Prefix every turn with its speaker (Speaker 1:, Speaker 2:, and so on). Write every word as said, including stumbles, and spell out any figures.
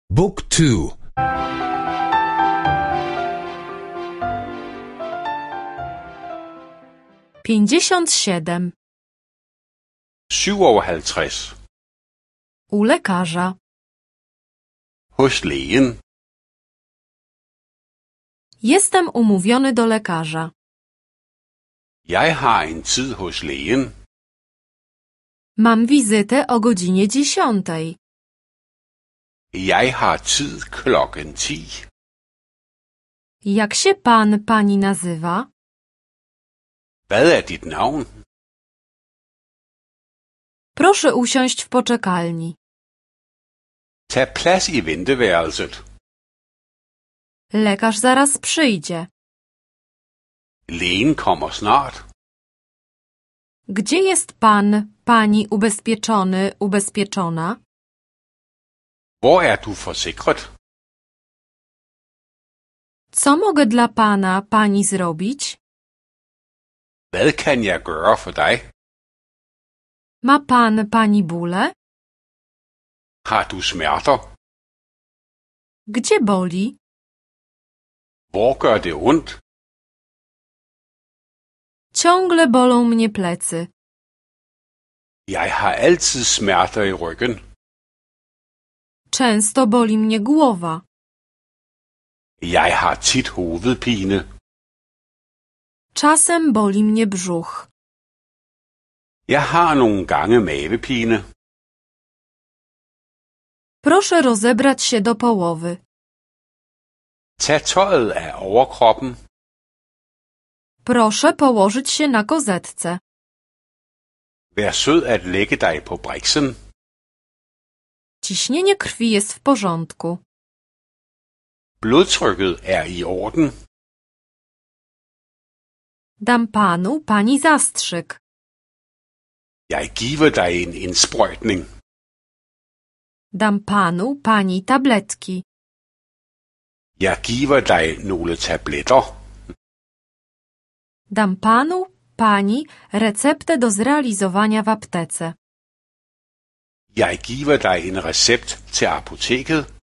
Speaker 1: Book two.
Speaker 2: Pięćdziesiąt siedem.
Speaker 3: syvoghalvtreds.
Speaker 2: U lekarza.
Speaker 3: Hos lægen.
Speaker 2: Jestem umówiony do lekarza.
Speaker 3: Jeg har en tid hos lægen.
Speaker 2: Mam wizytę o godzinie dziesiątej.
Speaker 3: Jeg har tid klokken ti.
Speaker 2: Jak się pan, pani nazywa?
Speaker 3: Hvad er dit navn?
Speaker 2: Proszę usiąść w poczekalni.
Speaker 3: Tag plads i venteværelset.
Speaker 2: Lekarz zaraz przyjdzie.
Speaker 3: Lægen kommer snart.
Speaker 2: Gdzie jest pan, pani ubezpieczony, ubezpieczona?
Speaker 3: Hvor er du forsikret?
Speaker 2: Co mogę dla pana, pani zrobić?
Speaker 3: Hvad kan jeg gøre for dig?
Speaker 2: Ma pan, pani bóle?
Speaker 3: Har du smerter?
Speaker 2: Gdzie boli?
Speaker 3: Hvor gør det ondt?
Speaker 2: Ciągle bolą mnie plecy.
Speaker 3: Jeg har altid smerter i ryggen.
Speaker 2: Często boli mnie głowa.
Speaker 3: Jeg har tit hovedpine.
Speaker 2: Czasem boli mnie brzuch.
Speaker 3: Jeg har nogle gange mavepine.
Speaker 2: Proszę rozebrać się do połowy.
Speaker 3: Tag tøjet af overkroppen.
Speaker 2: Proszę położyć się na kozetce.
Speaker 3: Vær sød at lægge dig på briksen.
Speaker 2: Ciśnienie krwi jest w porządku.
Speaker 3: Blodtrykket er i orden.
Speaker 2: Dam panu, pani zastrzyk.
Speaker 3: Jeg giver dig en indsprøjtning.
Speaker 2: Dam panu, pani tabletki.
Speaker 3: Jeg giver dig nogle tabletter.
Speaker 2: Dam panu, pani receptę do zrealizowania w aptece.
Speaker 3: Jeg giver dig en recept til apoteket.